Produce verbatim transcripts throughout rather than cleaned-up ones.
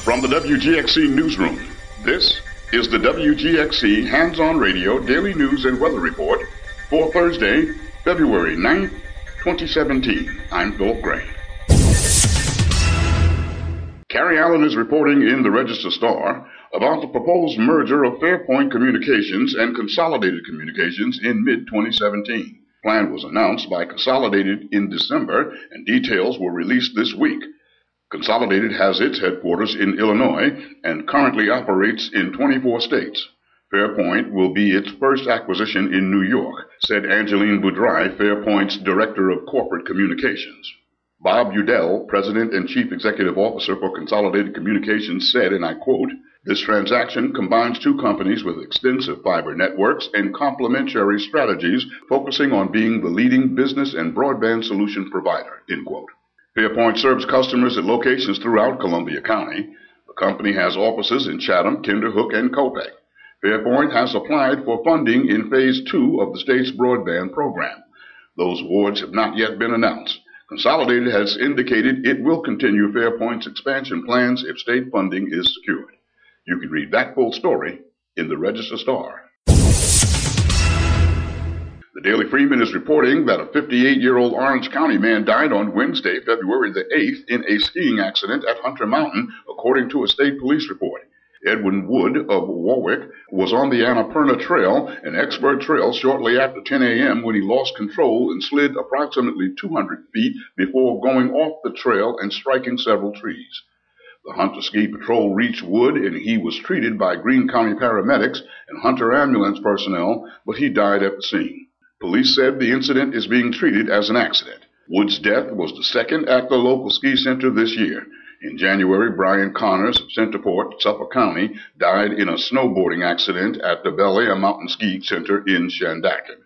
From the W G X C Newsroom, this is the W G X C Hands-On Radio Daily News and Weather Report for Thursday, February ninth, twenty seventeen. I'm Philip Gray. Carrie Allen is reporting in the Register Star about the proposed merger of Fairpoint Communications and Consolidated Communications in mid twenty seventeen. The plan was announced by Consolidated in December, and details were released this week. Consolidated has its headquarters in Illinois and currently operates in twenty-four states. Fairpoint will be its first acquisition in New York, said Angeline Boudry, Fairpoint's Director of Corporate Communications. Bob Udell, President and Chief Executive Officer for Consolidated Communications, said, and I quote, "This transaction combines two companies with extensive fiber networks and complementary strategies focusing on being the leading business and broadband solution provider," end quote. Fairpoint serves customers at locations throughout Columbia County. The company has offices in Chatham, Kinderhook, and Kopek. Fairpoint has applied for funding in Phase two of the state's broadband program. Those awards have not yet been announced. Consolidated has indicated it will continue Fairpoint's expansion plans if state funding is secured. You can read that full story in the Register Star. The Daily Freeman is reporting that a fifty-eight-year-old Orange County man died on Wednesday, February the eighth, in a skiing accident at Hunter Mountain, according to a state police report. Edwin Wood of Warwick was on the Annapurna Trail, an expert trail, shortly after ten a.m. when he lost control and slid approximately two hundred feet before going off the trail and striking several trees. The Hunter Ski Patrol reached Wood, and he was treated by Greene County paramedics and Hunter ambulance personnel, but he died at the scene. Police said the incident is being treated as an accident. Wood's death was the second at the local ski center this year. In January, Brian Connors of Centerport, Suffolk County, died in a snowboarding accident at the Bel Air Mountain Ski Center in Shandaken.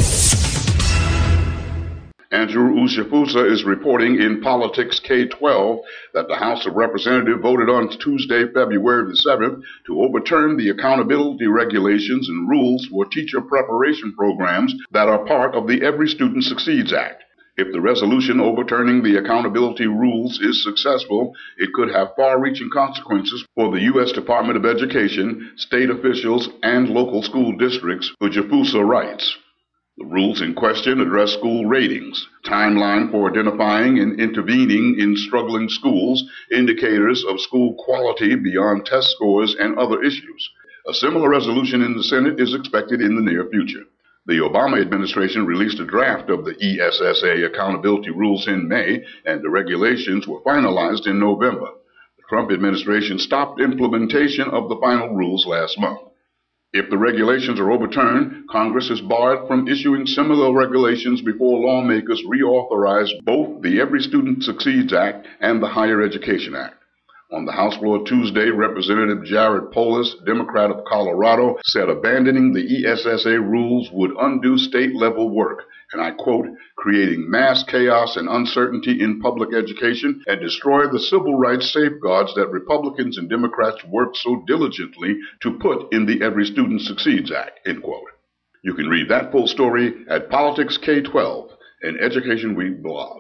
Andrew Uchafusa is reporting in Politics K twelve that the House of Representatives voted on Tuesday, February the seventh, to overturn the accountability regulations and rules for teacher preparation programs that are part of the Every Student Succeeds Act. If the resolution overturning the accountability rules is successful, it could have far-reaching consequences for the U S Department of Education, state officials, and local school districts, Uchafusa writes. The rules in question address school ratings, timeline for identifying and intervening in struggling schools, indicators of school quality beyond test scores, and other issues. A similar resolution in the Senate is expected in the near future. The Obama administration released a draft of the E S S A accountability rules in May, and the regulations were finalized in November. The Trump administration stopped implementation of the final rules last month. If the regulations are overturned, Congress is barred from issuing similar regulations before lawmakers reauthorize both the Every Student Succeeds Act and the Higher Education Act. On the House floor Tuesday, Representative Jared Polis, Democrat of Colorado, said abandoning the E S S A rules would undo state-level work, and I quote, creating mass chaos and uncertainty in public education and destroy the civil rights safeguards that Republicans and Democrats worked so diligently to put in the Every Student Succeeds Act, end quote. You can read that full story at Politics K twelve, an Education Week blog.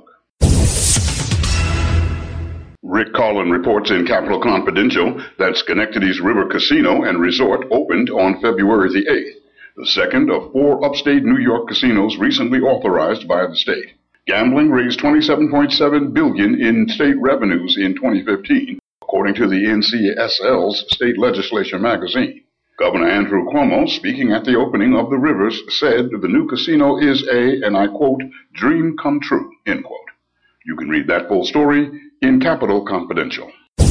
Rick Carlin reports in Capital Confidential that Schenectady's River Casino and Resort opened on February the eighth, the second of four upstate New York casinos recently authorized by the state. Gambling raised twenty-seven point seven billion dollars in state revenues in twenty fifteen, according to the N C S L's State Legislature magazine. Governor Andrew Cuomo, speaking at the opening of the Rivers, said the new casino is a, and I quote, dream come true, end quote. You can read that full story in Capital Confidential.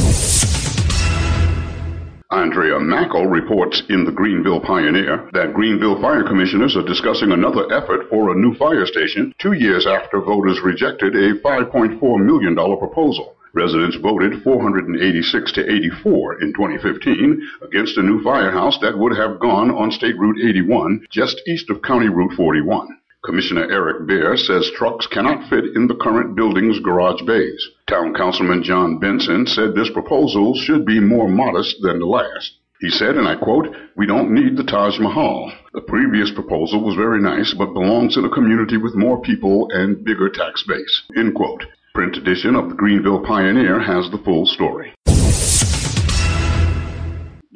Andrea Mackel reports in the Greenville Pioneer that Greenville fire commissioners are discussing another effort for a new fire station two years after voters rejected a five point four million dollars proposal. Residents voted four hundred eighty-six to eighty-four in twenty fifteen against a new firehouse that would have gone on State Route eighty-one just east of County Route forty-one. Commissioner Eric Bear says trucks cannot fit in the current building's garage bays. Town Councilman John Benson said this proposal should be more modest than the last. He said, and I quote, "We don't need the Taj Mahal. The previous proposal was very nice, but belongs in a community with more people and bigger tax base," end quote. Print edition of the Greenville Pioneer has the full story.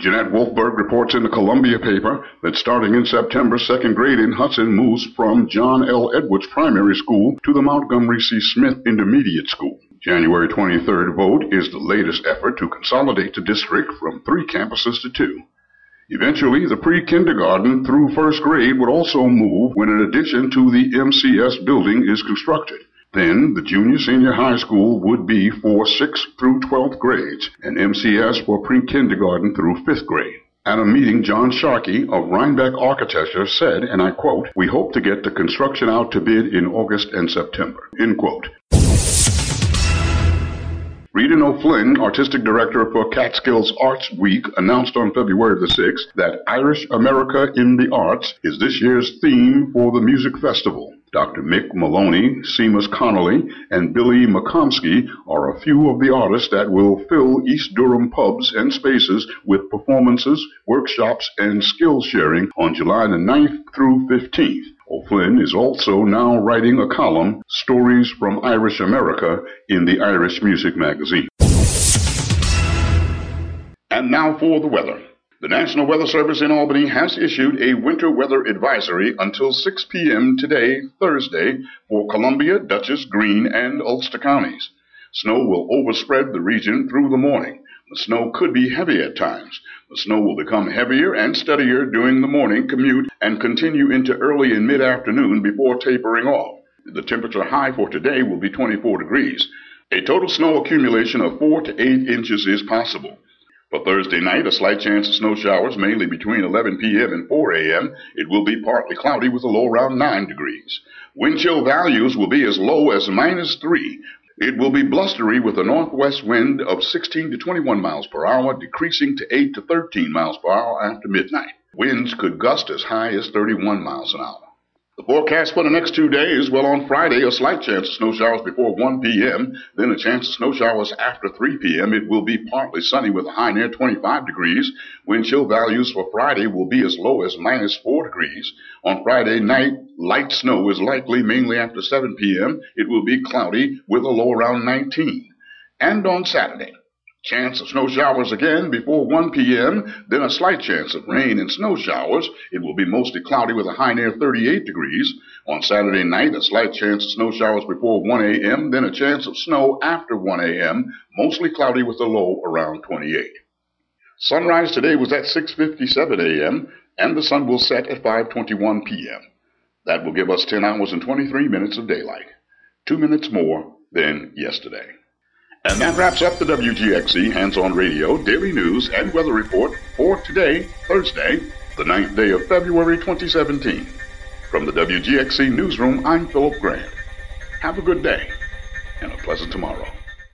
Jeanette Wolfberg reports in the Columbia paper that starting in September, second grade in Hudson moves from John L. Edwards Primary School to the Montgomery C. Smith Intermediate School. January twenty-third vote is the latest effort to consolidate the district from three campuses to two. Eventually, the pre-kindergarten through first grade would also move when an addition to the M C S building is constructed. Then, the junior-senior high school would be for sixth through twelfth grades, and M C S for pre-kindergarten through fifth grade. At a meeting, John Sharkey of Rhinebeck Architecture said, and I quote, "We hope to get the construction out to bid in August and September," end quote. Rita O'Flynn, artistic director for Catskills Arts Week, announced on February the sixth that Irish America in the Arts is this year's theme for the music festival. Doctor Mick Maloney, Seamus Connolly, and Billy McComsky are a few of the artists that will fill East Durham pubs and spaces with performances, workshops, and skill sharing on July the ninth through fifteenth. O'Flynn is also now writing a column, Stories from Irish America, in the Irish Music Magazine. And now for the weather. The National Weather Service in Albany has issued a winter weather advisory until six p.m. today, Thursday, for Columbia, Dutchess, Greene, and Ulster counties. Snow will overspread the region through the morning. The snow could be heavy at times. The snow will become heavier and steadier during the morning commute and continue into early and mid-afternoon before tapering off. The temperature high for today will be twenty-four degrees. A total snow accumulation of four to eight inches is possible. For Thursday night, a slight chance of snow showers, mainly between eleven p.m. and four a.m. It will be partly cloudy with a low around nine degrees. Wind chill values will be as low as minus three. It will be blustery with a northwest wind of sixteen to twenty-one miles per hour, decreasing to eight to thirteen miles per hour after midnight. Winds could gust as high as thirty-one miles an hour. The forecast for the next two days, well, on Friday, a slight chance of snow showers before one p.m., then a chance of snow showers after three p.m. It will be partly sunny with a high near twenty-five degrees. Wind chill values for Friday will be as low as minus four degrees. On Friday night, light snow is likely mainly after seven p.m. It will be cloudy with a low around nineteen. And on Saturday, chance of snow showers again before one p.m., then a slight chance of rain and snow showers. It will be mostly cloudy with a high near thirty-eight degrees. On Saturday night, a slight chance of snow showers before one a.m., then a chance of snow after one a.m., mostly cloudy with a low around twenty-eight. Sunrise today was at six fifty-seven a.m., and the sun will set at five twenty-one p.m. That will give us ten hours and twenty-three minutes of daylight, two minutes more than yesterday. And that wraps up the W G X E Hands-On Radio Daily News and Weather Report for today, Thursday, the ninth day of February twenty seventeen. From the W G X E Newsroom, I'm Philip Grant. Have a good day and a pleasant tomorrow.